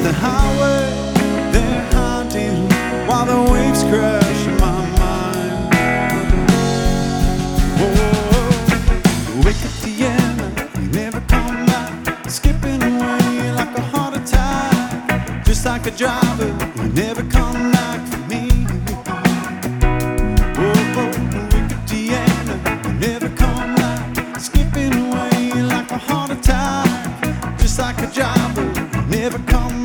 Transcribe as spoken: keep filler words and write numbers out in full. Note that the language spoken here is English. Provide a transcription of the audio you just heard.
the highway, they're hunting while the waves crash in my mind. Oh, wake up the end, you never come back, skipping away like a heart attack, just like a driver, you never come back.